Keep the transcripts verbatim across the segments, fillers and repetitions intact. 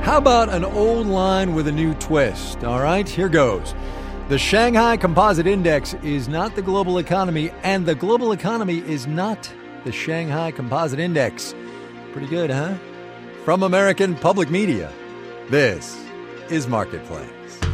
How about an old line with a new twist? All right, here goes. The Shanghai Composite Index is not the global economy, and the global economy is not the Shanghai Composite Index. Pretty good, huh? From American Public Media, this is Marketplace.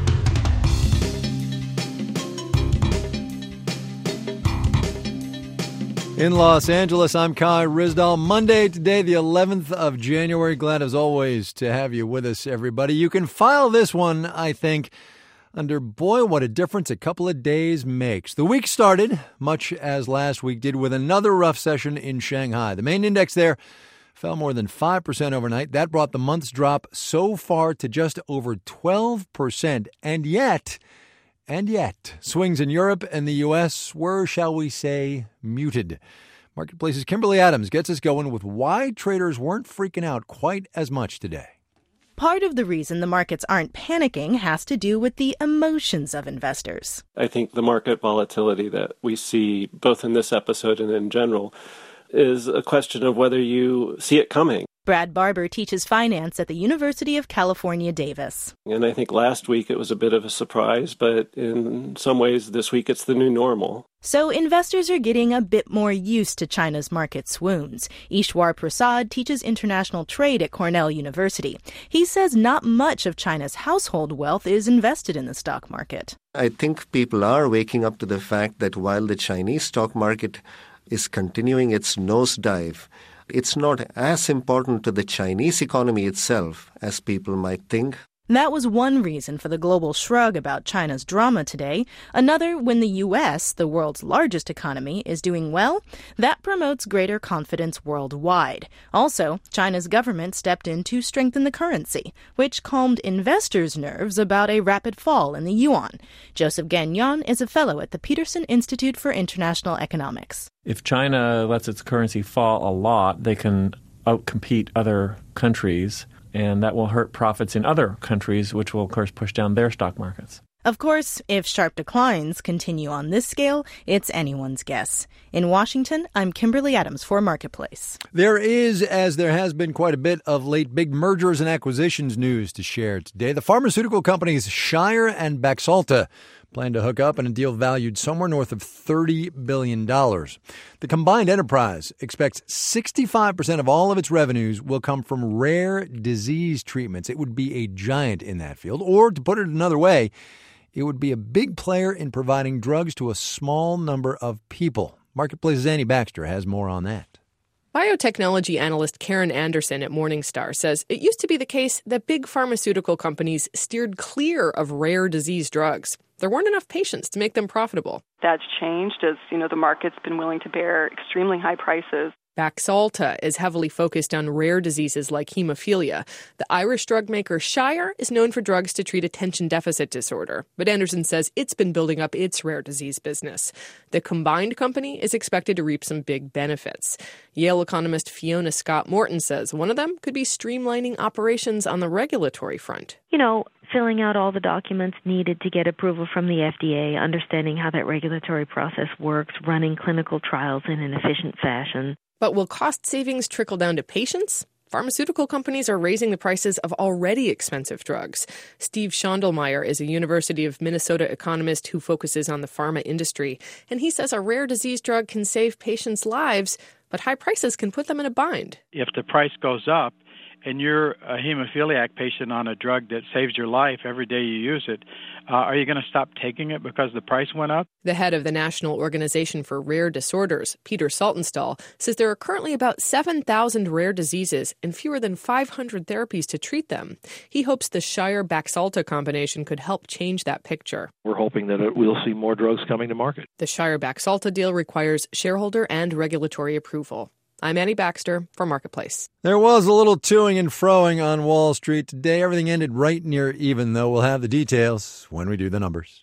In Los Angeles, I'm Kai Ryssdal. Monday today, the eleventh of January. Glad as always to have you with us, everybody. You can file this one, I think, under boy, what a difference a couple of days makes. The week started, much as last week did, with another rough session in Shanghai. The main index there fell more than five percent overnight. That brought the month's drop so far to just over twelve percent. And yet... And yet, swings in Europe and the U S were, shall we say, muted. Marketplace's Kimberly Adams gets us going with why traders weren't freaking out quite as much today. Part of the reason the markets aren't panicking has to do with the emotions of investors. I think the market volatility that we see both in this episode and in general is a question of whether you see it coming. Brad Barber teaches finance at the University of California, Davis. And I think last week it was a bit of a surprise, but in some ways this week it's the new normal. So investors are getting a bit more used to China's market swoons. Ishwar Prasad teaches international trade at Cornell University. He says not much of China's household wealth is invested in the stock market. I think people are waking up to the fact that while the Chinese stock market is continuing its nosedive, it's not as important to the Chinese economy itself as people might think. That was one reason for the global shrug about China's drama today. Another, when the U S, the world's largest economy, is doing well, that promotes greater confidence worldwide. Also, China's government stepped in to strengthen the currency, which calmed investors' nerves about a rapid fall in the yuan. Joseph Gagnon is a fellow at the Peterson Institute for International Economics. If China lets its currency fall a lot, they can outcompete other countries, and that will hurt profits in other countries, which will, of course, push down their stock markets. Of course, if sharp declines continue on this scale, it's anyone's guess. In Washington, I'm Kimberly Adams for Marketplace. There is, as there has been quite a bit of late, big mergers and acquisitions news to share today. The pharmaceutical companies Shire and Baxalta plan to hook up in a deal valued somewhere north of thirty billion dollars. The combined enterprise expects sixty-five percent of all of its revenues will come from rare disease treatments. It would be a giant in that field. Or, to put it another way, it would be a big player in providing drugs to a small number of people. Marketplace's Annie Baxter has more on that. Biotechnology analyst Karen Anderson at Morningstar says it used to be the case that big pharmaceutical companies steered clear of rare disease drugs. There weren't enough patients to make them profitable. That's changed as, you know, the market's been willing to bear extremely high prices. Baxalta is heavily focused on rare diseases like hemophilia. The Irish drug maker Shire is known for drugs to treat attention deficit disorder, but Anderson says it's been building up its rare disease business. The combined company is expected to reap some big benefits. Yale economist Fiona Scott Morton says one of them could be streamlining operations on the regulatory front. You know, filling out all the documents needed to get approval from the F D A, understanding how that regulatory process works, running clinical trials in an efficient fashion. But will cost savings trickle down to patients? Pharmaceutical companies are raising the prices of already expensive drugs. Steve Schondelmeyer is a University of Minnesota economist who focuses on the pharma industry, and he says a rare disease drug can save patients' lives, but high prices can put them in a bind. If the price goes up and you're a hemophiliac patient on a drug that saves your life every day you use it, uh, are you going to stop taking it because the price went up? The head of the National Organization for Rare Disorders, Peter Saltonstall, says there are currently about seven thousand rare diseases and fewer than five hundred therapies to treat them. He hopes the Shire-Baxalta combination could help change that picture. We're hoping that it, we'll see more drugs coming to market. The Shire-Baxalta deal requires shareholder and regulatory approval. I'm Annie Baxter for Marketplace. There was a little toing and froing on Wall Street today. Everything ended right near even, though. We'll have the details when we do the numbers.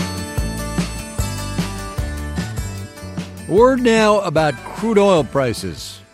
Word now about crude oil prices.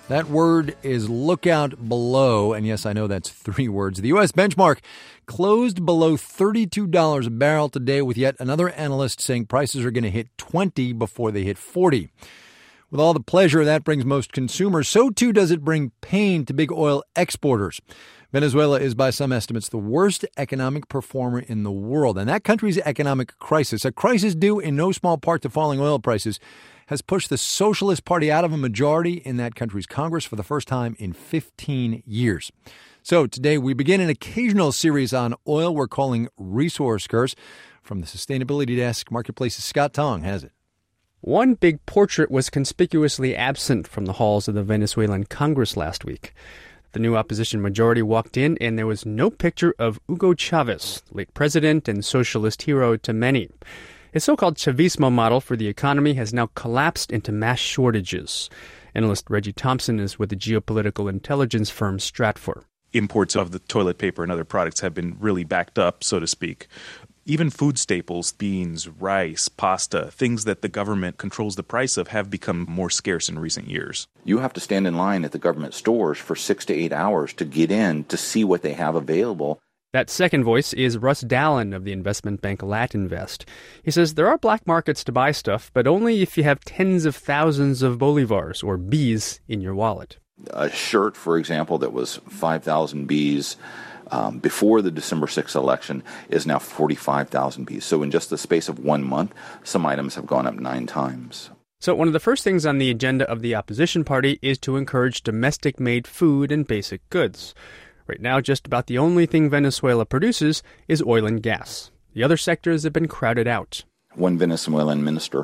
That word is lookout below, and yes, I know that's three words. The U S benchmark closed below thirty-two dollars a barrel today, with yet another analyst saying prices are going to hit twenty before they hit forty. With all the pleasure that brings most consumers, so too does it bring pain to big oil exporters. Venezuela is, by some estimates, the worst economic performer in the world. And that country's economic crisis, a crisis due in no small part to falling oil prices, has pushed the Socialist Party out of a majority in that country's Congress for the first time in fifteen years. So today we begin an occasional series on oil we're calling Resource Curse. From the Sustainability Desk, Marketplace's Scott Tong has it. One big portrait was conspicuously absent from the halls of the Venezuelan Congress last week. The new opposition majority walked in, and there was no picture of Hugo Chavez, late president and socialist hero to many. His so-called Chavismo model for the economy has now collapsed into mass shortages. Analyst Reggie Thompson is with the geopolitical intelligence firm Stratfor. Imports of the toilet paper and other products have been really backed up, so to speak. Even food staples, beans, rice, pasta, things that the government controls the price of, have become more scarce in recent years. You have to stand in line at the government stores for six to eight hours to get in to see what they have available. That second voice is Russ Dallin of the investment bank Latinvest. He says there are black markets to buy stuff, but only if you have tens of thousands of bolivars, or B's, in your wallet. A shirt, for example, that was five thousand B's um, before the December sixth election is now forty-five thousand B's. So in just the space of one month, some items have gone up nine times. So one of the first things on the agenda of the opposition party is to encourage domestic-made food and basic goods. Right now, just about the only thing Venezuela produces is oil and gas. The other sectors have been crowded out. One Venezuelan minister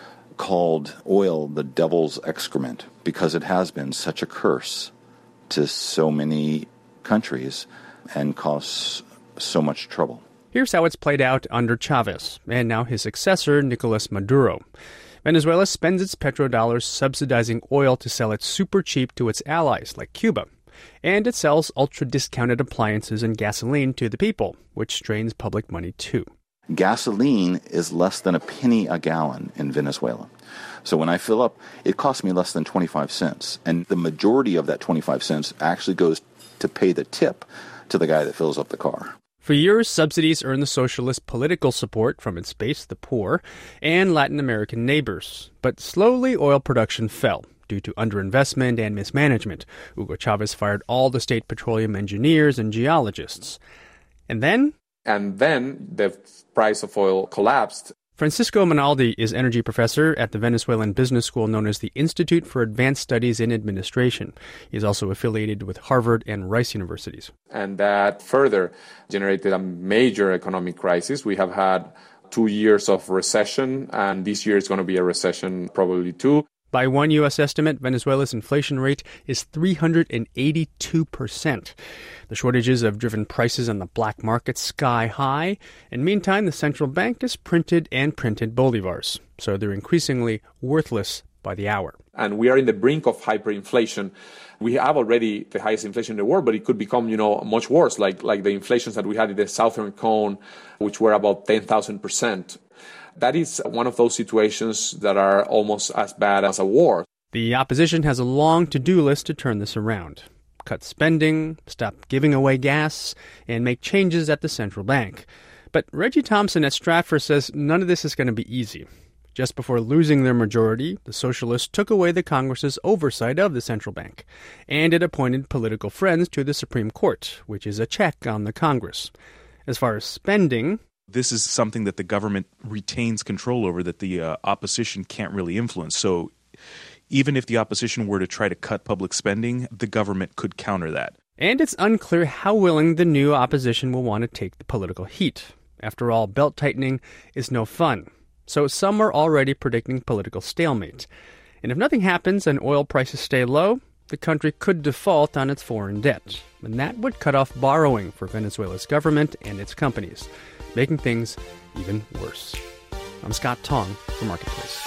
called oil the devil's excrement because it has been such a curse to so many countries and caused so much trouble. Here's how it's played out under Chavez and now his successor, Nicolas Maduro. Venezuela spends its petrodollars subsidizing oil to sell it super cheap to its allies like Cuba. And it sells ultra-discounted appliances and gasoline to the people, which strains public money too. Gasoline is less than a penny a gallon in Venezuela. So when I fill up, it costs me less than twenty-five cents. And the majority of that twenty-five cents actually goes to pay the tip to the guy that fills up the car. For years, subsidies earned the socialist political support from its base, the poor, and Latin American neighbors. But slowly, oil production fell due to underinvestment and mismanagement. Hugo Chavez fired all the state petroleum engineers and geologists. And then... And then the price of oil collapsed. Francisco Minaldi is energy professor at the Venezuelan business school known as the Institute for Advanced Studies in Administration. He is also affiliated with Harvard and Rice universities. And that further generated a major economic crisis. We have had two years of recession, and this year is going to be a recession probably too. By one U S estimate, Venezuela's inflation rate is three hundred eighty-two percent. The shortages have driven prices on the black market sky high, and meantime, the central bank has printed and printed bolivars, so they're increasingly worthless by the hour. And we are in the brink of hyperinflation. We have already the highest inflation in the world, but it could become, you know, much worse, like like the inflations that we had in the Southern Cone, which were about ten thousand percent. That is one of those situations that are almost as bad as a war. The opposition has a long to-do list to turn this around. Cut spending, stop giving away gas, and make changes at the central bank. But Reggie Thompson at Stratfor says none of this is going to be easy. Just before losing their majority, the socialists took away the Congress's oversight of the central bank, and it appointed political friends to the Supreme Court, which is a check on the Congress. As far as spending... This is something that the government retains control over that the uh, opposition can't really influence. So even if the opposition were to try to cut public spending, the government could counter that. And it's unclear how willing the new opposition will want to take the political heat. After all, belt-tightening is no fun. So some are already predicting political stalemate. And if nothing happens and oil prices stay low, the country could default on its foreign debt. And that would cut off borrowing for Venezuela's government and its companies, making things even worse. I'm Scott Tong for Marketplace.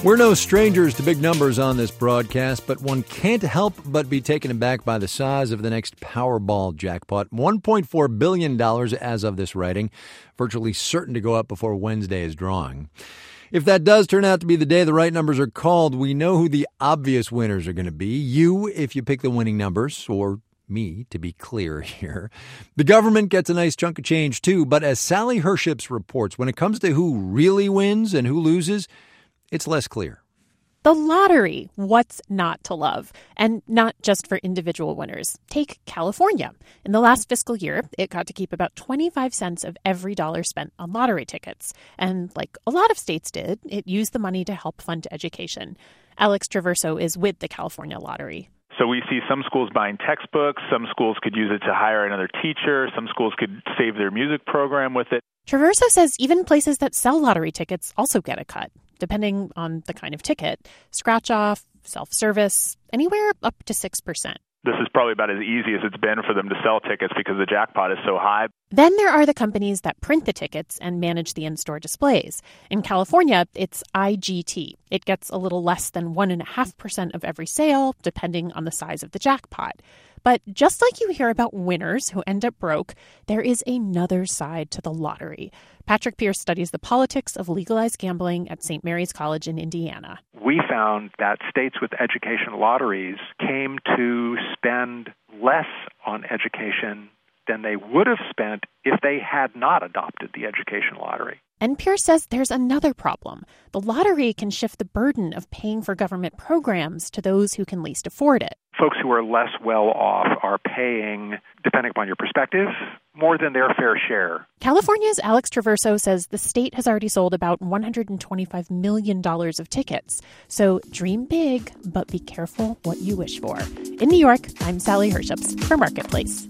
We're no strangers to big numbers on this broadcast, but one can't help but be taken aback by the size of the next Powerball jackpot. one point four billion dollars as of this writing, virtually certain to go up before Wednesday's drawing. If that does turn out to be the day the right numbers are called, we know who the obvious winners are going to be. You, if you pick the winning numbers, or me, to be clear here. The government gets a nice chunk of change too, but as Sally Herships reports, when it comes to who really wins and who loses, it's less clear. The lottery, what's not to love? And not just for individual winners. Take California. In the last fiscal year, it got to keep about twenty-five cents of every dollar spent on lottery tickets. And like a lot of states did, it used the money to help fund education. Alex Traverso is with the California Lottery. So we see some schools buying textbooks, some schools could use it to hire another teacher, some schools could save their music program with it. Traverso says even places that sell lottery tickets also get a cut, depending on the kind of ticket. Scratch-off, self-service, anywhere up to six percent. This is probably about as easy as it's been for them to sell tickets because the jackpot is so high. Then there are the companies that print the tickets and manage the in-store displays. In California, it's I G T. It gets a little less than one point five percent of every sale, depending on the size of the jackpot. But just like you hear about winners who end up broke, there is another side to the lottery. Patrick Pierce studies the politics of legalized gambling at Saint Mary's College in Indiana. We found that states with education lotteries came to spend less on education than they would have spent if they had not adopted the education lottery. And Pierce says there's another problem. The lottery can shift the burden of paying for government programs to those who can least afford it. Folks who are less well off are paying, depending upon your perspective, more than their fair share. California's Alex Traverso says the state has already sold about one hundred twenty-five million dollars of tickets. So dream big, but be careful what you wish for. In New York, I'm Sally Herships for Marketplace.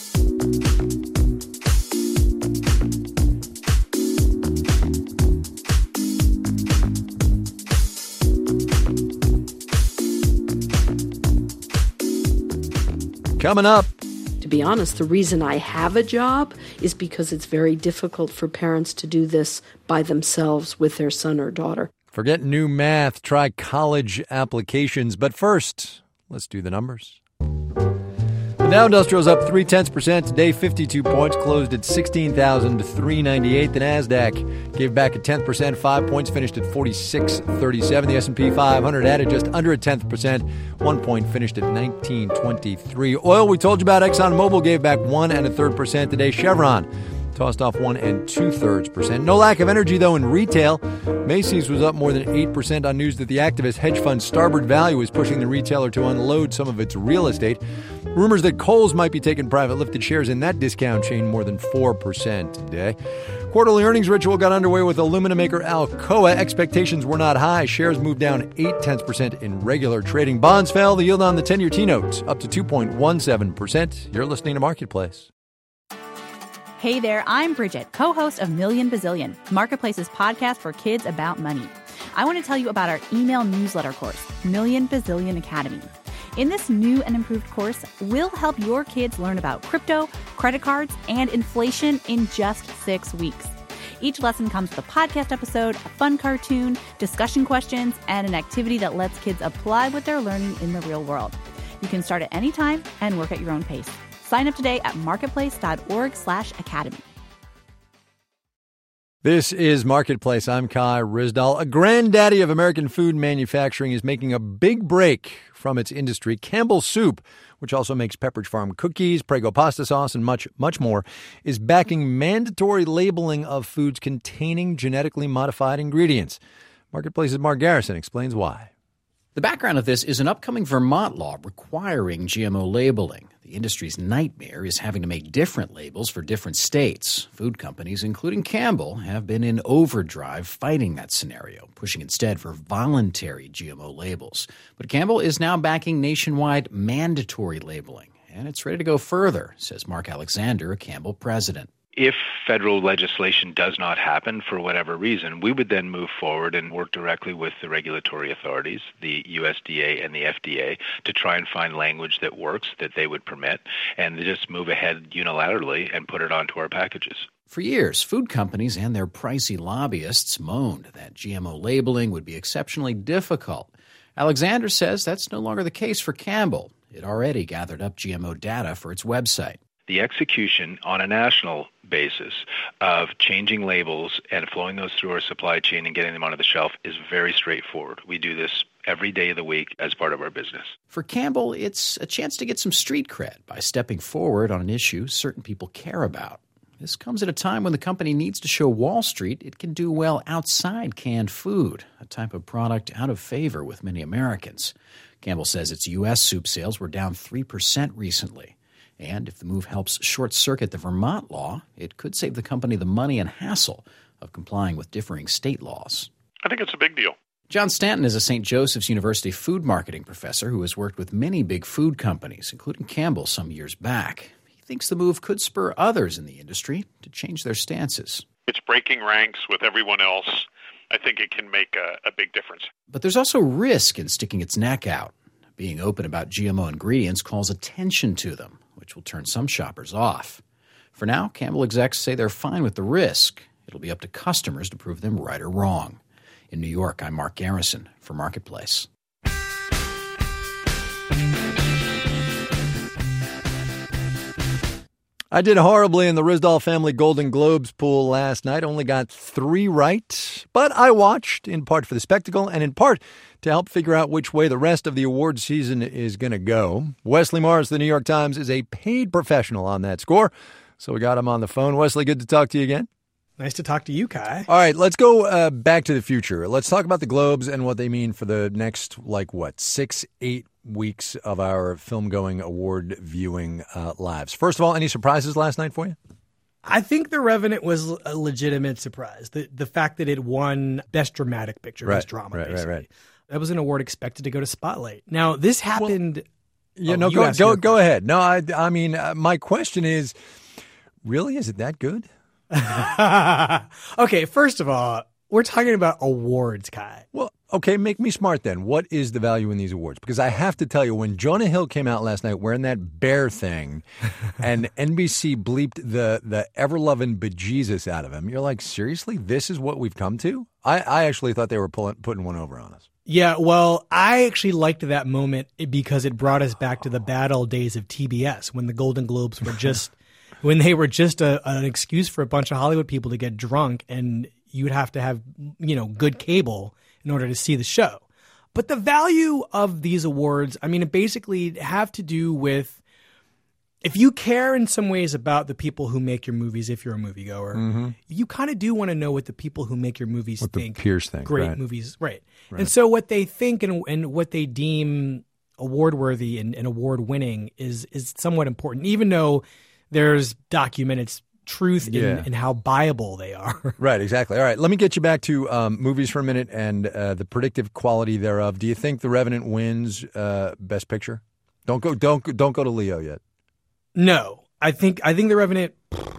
Coming up. To be honest, the reason I have a job is because it's very difficult for parents to do this by themselves with their son or daughter. Forget new math, try college applications. But first, let's do the numbers. The Dow Industrial is up three tenths percent today, fifty-two points, closed at sixteen thousand three hundred ninety-eight. The Nasdaq gave back a tenth percent, five points, finished at forty-six thirty-seven. The S and P five hundred added just under a tenth percent, one point, finished at nineteen twenty-three. Oil, we told you about, ExxonMobil gave back one and a third percent today. Chevron tossed off one and two thirds percent. No lack of energy, though, in retail. Macy's was up more than eight percent on news that the activist hedge fund Starboard Value is pushing the retailer to unload some of its real estate. Rumors that Kohl's might be taking private lifted shares in that discount chain more than four percent today. Quarterly earnings ritual got underway with aluminum maker Alcoa. Expectations were not high. Shares moved down eight tenths percent in regular trading. Bonds fell. The yield on the ten-year T-note up to two point one seven percent. You're listening to Marketplace. Hey there, I'm Bridget, co-host of Million Bazillion, Marketplace's podcast for kids about money. I want to tell you about our email newsletter course, Million Bazillion Academy. In this new and improved course, we'll help your kids learn about crypto, credit cards, and inflation in just six weeks. Each lesson comes with a podcast episode, a fun cartoon, discussion questions, and an activity that lets kids apply what they're learning in the real world. You can start at any time and work at your own pace. Sign up today at marketplace.org slash academy. This is Marketplace. I'm Kai Ryssdal. A granddaddy of American food manufacturing is making a big break from its industry. Campbell Soup, which also makes Pepperidge Farm cookies, Prego pasta sauce, and much, much more, is backing mandatory labeling of foods containing genetically modified ingredients. Marketplace's Mark Garrison explains why. The background of this is an upcoming Vermont law requiring G M O labeling. The industry's nightmare is having to make different labels for different states. Food companies, including Campbell, have been in overdrive fighting that scenario, pushing instead for voluntary G M O labels. But Campbell is now backing nationwide mandatory labeling, and it's ready to go further, says Mark Alexander, a Campbell president. If federal legislation does not happen for whatever reason, we would then move forward and work directly with the regulatory authorities, the U S D A and the F D A, to try and find language that works, that they would permit, and just move ahead unilaterally and put it onto our packages. For years, food companies and their pricey lobbyists moaned that G M O labeling would be exceptionally difficult. Alexander says that's no longer the case for Campbell. It already gathered up G M O data for its website. The execution on a national basis of changing labels and flowing those through our supply chain and getting them onto the shelf is very straightforward. We do this every day of the week as part of our business. For Campbell, it's a chance to get some street cred by stepping forward on an issue certain people care about. This comes at a time when the company needs to show Wall Street it can do well outside canned food, a type of product out of favor with many Americans. Campbell says its U S soup sales were down three percent recently. And if the move helps short-circuit the Vermont law, it could save the company the money and hassle of complying with differing state laws. I think it's a big deal. John Stanton is a Saint Joseph's University food marketing professor who has worked with many big food companies, including Campbell some years back. Thinks the move could spur others in the industry to change their stances. It's breaking ranks with everyone else. I think it can make a, a big difference. But there's also risk in sticking its neck out. Being open about G M O ingredients calls attention to them, which will turn some shoppers off. For now, Campbell execs say they're fine with the risk. It'll be up to customers to prove them right or wrong. In New York, I'm Mark Garrison for Marketplace. I did horribly in the Risdall Family Golden Globes pool last night. Only got three right. But I watched, in part for the spectacle and in part to help figure out which way the rest of the award season is going to go. Wesley Morris, the New York Times, is a paid professional on that score. So we got him on the phone. Wesley, good to talk to you again. Nice to talk to you, Kai. All right, let's go uh, back to the future. Let's talk about the Globes and what they mean for the next, like, what, six, eight weeks of our film-going award viewing uh, lives. First of all, any surprises last night for you? I think The Revenant was a legitimate surprise. The the fact that it won Best Dramatic Picture, right, Best Drama, right, basically. Right, right. That was an award expected to go to Spotlight. Now, this happened... Well, yeah, oh, no, go go, go ahead. No, I, I mean, uh, my question is, really, is it that good? Okay, first of all, we're talking about awards, Kai. Well, okay, make me smart then. What is the value in these awards? Because I have to tell you, when Jonah Hill came out last night wearing that bear thing and N B C bleeped the, the ever-loving bejesus out of him, you're like, seriously? This is what we've come to? I, I actually thought they were pulling, putting one over on us. Yeah, well, I actually liked that moment because it brought us back to the bad old days of T B S when the Golden Globes were just... when they were just a, an excuse for a bunch of Hollywood people to get drunk and you would have to have, you know, good cable in order to see the show. But the value of these awards, I mean, it basically have to do with if you care in some ways about the people who make your movies, if you're a moviegoer, mm-hmm. you kind of do want to know what the people who make your movies what think. The peers think. Great right. movies, right. right. And so what they think and, and what they deem award-worthy and, and award-winning is is somewhat important, even though there's documented truth in, yeah. in how buyable they are. Right, exactly. All right, let me get you back to um, movies for a minute and uh, the predictive quality thereof. Do you think The Revenant wins uh, Best Picture? Don't go, don't don't go to Leo yet. No, I think I think The Revenant.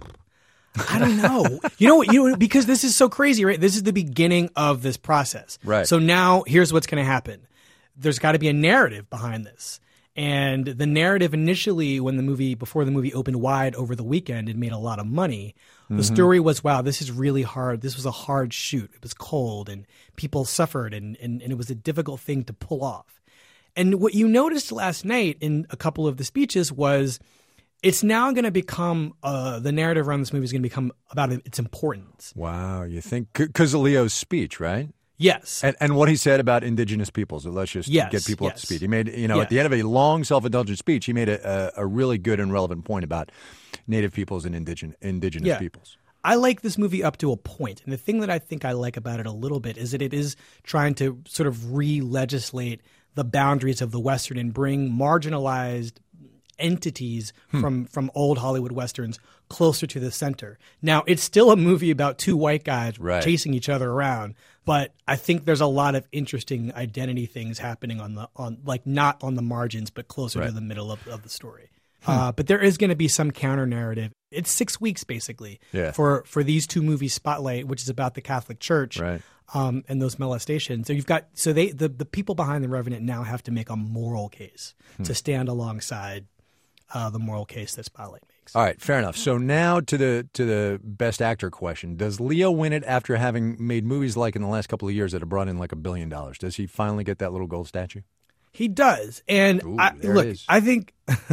I don't know. You know what? You know because this is so crazy, right? This is the beginning of this process. Right. So now here's what's going to happen. There's got to be a narrative behind this. And the narrative initially, when the movie, before the movie opened wide over the weekend, it made a lot of money. The mm-hmm. story was, wow, this is really hard. This was a hard shoot. It was cold and people suffered and, and, and it was a difficult thing to pull off. And what you noticed last night in a couple of the speeches was it's now going to become, uh, the narrative around this movie is going to become about its importance. Wow, you think, because of Leo's speech, right? Yes. And, and what he said about indigenous peoples. So let's just yes, get people yes. up to speed. He made, you know, yeah. at the end of a long self-indulgent speech, he made a, a, a really good and relevant point about Native peoples and indigenous, indigenous yeah. peoples. I like this movie up to a point. And the thing that I think I like about it a little bit is that it is trying to sort of re-legislate the boundaries of the Western and bring marginalized entities hmm. from, from old Hollywood Westerns closer to the center. Now, it's still a movie about two white guys right. chasing each other around, but I think there's a lot of interesting identity things happening on the on like not on the margins, but closer right. to the middle of, of the story. Hmm. Uh, but there is going to be some counter narrative. It's six weeks basically yeah. for for these two movies, Spotlight, which is about the Catholic Church, right. um, and those molestations. So you've got so they the, the people behind The Revenant now have to make a moral case hmm. to stand alongside uh, the moral case that Spotlight makes. Netflix. All right, fair enough. So now to the to the best actor question. Does Leo win it after having made movies like in the last couple of years that have brought in like a billion dollars? Does he finally get that little gold statue? He does. And Ooh, I, there look, it is. I think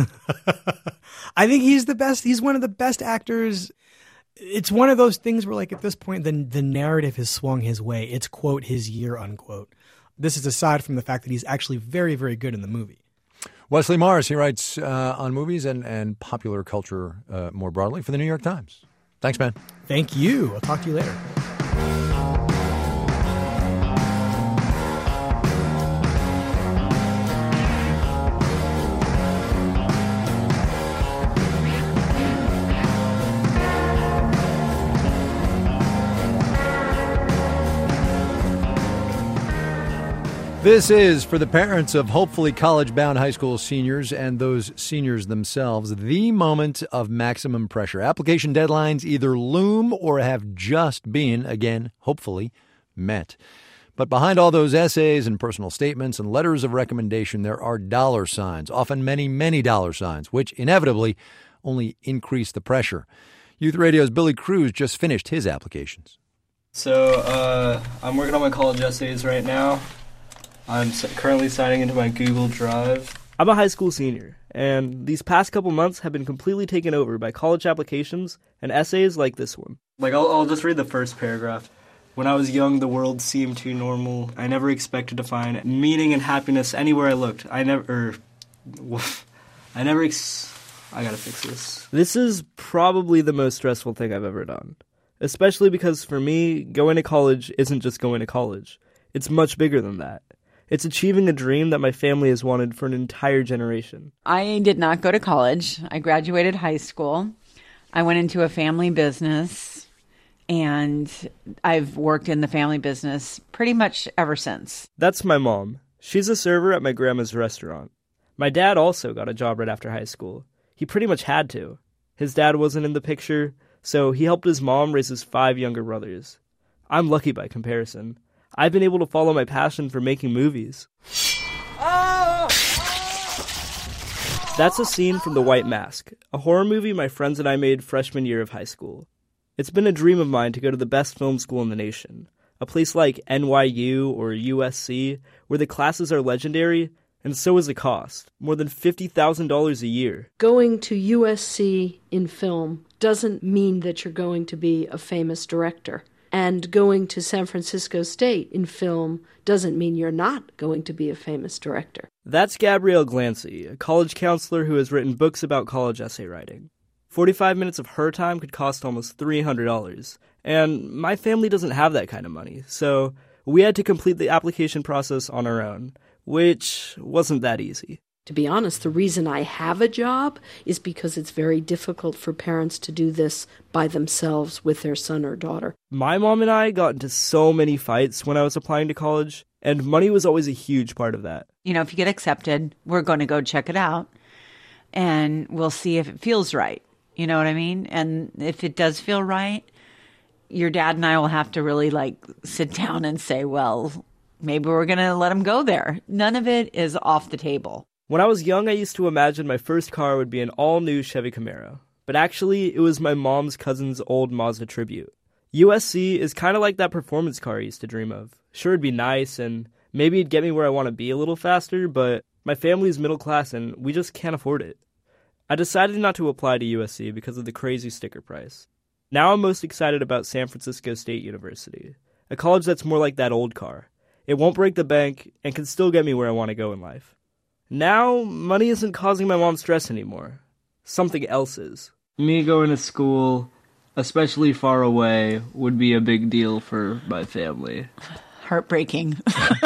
I think he's the best. He's one of the best actors. It's one of those things where, like, at this point, the the narrative has swung his way. It's, quote, his year, unquote. This is aside from the fact that he's actually very, very good in the movie. Wesley Morris, he writes uh, on movies and, and popular culture uh, more broadly for the New York Times. Thanks, man. Thank you. I'll talk to you later. This is, for the parents of hopefully college-bound high school seniors and those seniors themselves, the moment of maximum pressure. Application deadlines either loom or have just been, again, hopefully, met. But behind all those essays and personal statements and letters of recommendation, there are dollar signs, often many, many dollar signs, which inevitably only increase the pressure. Youth Radio's Billy Cruz just finished his applications. So uh, I'm working on my college essays right now. I'm currently signing into my Google Drive. I'm a high school senior, and these past couple months have been completely taken over by college applications and essays like this one. Like, I'll, I'll just read the first paragraph. When I was young, the world seemed too normal. I never expected to find meaning and happiness anywhere I looked. I never... Er, I never... Ex- I gotta fix this. This is probably the most stressful thing I've ever done. Especially because, for me, going to college isn't just going to college. It's much bigger than that. It's achieving a dream that my family has wanted for an entire generation. I did not go to college. I graduated high school. I went into a family business, and I've worked in the family business pretty much ever since. That's my mom. She's a server at my grandma's restaurant. My dad also got a job right after high school. He pretty much had to. His dad wasn't in the picture, so he helped his mom raise his five younger brothers. I'm lucky by comparison. I've been able to follow my passion for making movies. Oh! That's a scene from The White Mask, a horror movie my friends and I made freshman year of high school. It's been a dream of mine to go to the best film school in the nation, a place like N Y U or U S C, where the classes are legendary, and so is the cost, more than fifty thousand dollars a year. Going to U S C in film doesn't mean that you're going to be a famous director. And going to San Francisco State in film doesn't mean you're not going to be a famous director. That's Gabrielle Glancy, a college counselor who has written books about college essay writing. forty-five minutes of her time could cost almost three hundred dollars. And my family doesn't have that kind of money, so we had to complete the application process on our own, which wasn't that easy. To be honest, the reason I have a job is because it's very difficult for parents to do this by themselves with their son or daughter. My mom and I got into so many fights when I was applying to college, and money was always a huge part of that. You know, if you get accepted, we're going to go check it out, and we'll see if it feels right. You know what I mean? And if it does feel right, your dad and I will have to really, like, sit down and say, well, maybe we're going to let him go there. None of it is off the table. When I was young, I used to imagine my first car would be an all-new Chevy Camaro. But actually, it was my mom's cousin's old Mazda Tribute. U S C is kind of like that performance car I used to dream of. Sure, it'd be nice, and maybe it'd get me where I want to be a little faster, but my family's middle class, and we just can't afford it. I decided not to apply to U S C because of the crazy sticker price. Now I'm most excited about San Francisco State University, a college that's more like that old car. It won't break the bank and can still get me where I want to go in life. Now, money isn't causing my mom stress anymore. Something else is. Me going to school, especially far away, would be a big deal for my family. Heartbreaking.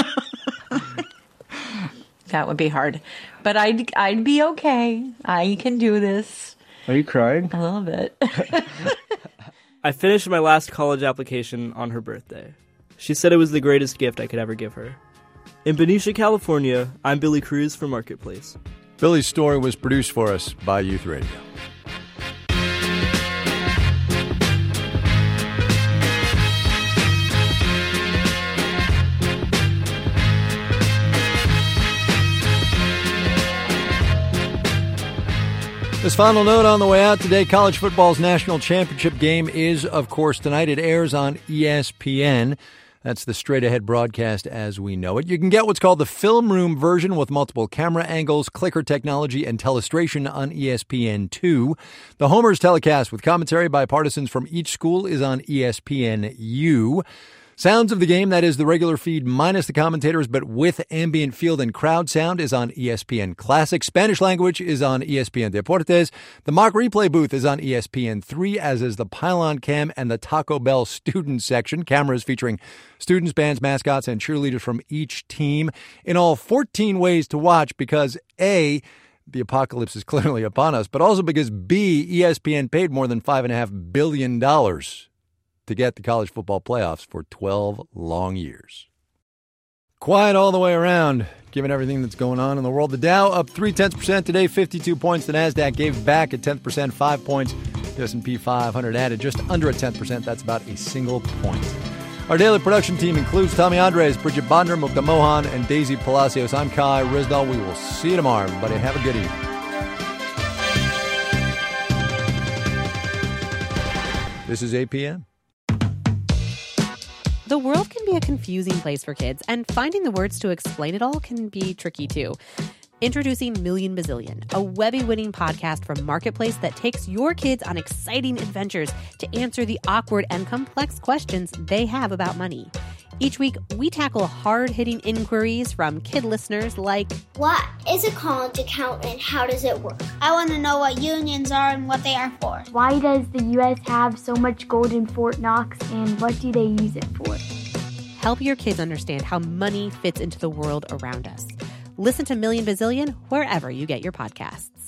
That would be hard. But I'd, I'd be okay. I can do this. Are you crying? A little bit. I finished my last college application on her birthday. She said it was the greatest gift I could ever give her. In Benicia, California, I'm Billy Cruz for Marketplace. Billy's story was produced for us by Youth Radio. This final note on the way out today, college football's national championship game is, of course, tonight. It airs on E S P N. That's the straight-ahead broadcast as we know it. You can get what's called the film room version with multiple camera angles, clicker technology, and telestration on E S P N two. The Homers telecast with commentary by partisans from each school is on E S P N U. Sounds of the game, that is the regular feed minus the commentators, but with ambient field and crowd sound, is on E S P N Classic. Spanish language is on E S P N Deportes. The mock replay booth is on E S P N three, as is the Pylon Cam and the Taco Bell student section. Cameras featuring students, bands, mascots, and cheerleaders from each team. In all, fourteen ways to watch because A, the apocalypse is clearly upon us, but also because B, E S P N paid more than five point five billion dollars to get the college football playoffs for twelve long years. Quiet all the way around, given everything that's going on in the world. The Dow up three tenths percent today, fifty-two points. The NASDAQ gave back a tenth percent, five points. The S and P five hundred added just under a tenth percent. That's about a single point. Our daily production team includes Tommy Andres, Bridget Bodner, Mukta Mohan, and Daisy Palacios. I'm Kai Risdall. We will see you tomorrow, everybody. Have a good evening. This is A P M. The world can be a confusing place for kids, and finding the words to explain it all can be tricky too. Introducing Million Bazillion, a Webby-winning podcast from Marketplace that takes your kids on exciting adventures to answer the awkward and complex questions they have about money. Each week, we tackle hard-hitting inquiries from kid listeners like, what is a college account and how does it work? I want to know what unions are and what they are for. Why does the U S have so much gold in Fort Knox and what do they use it for? Help your kids understand how money fits into the world around us. Listen to Million Bazillion wherever you get your podcasts.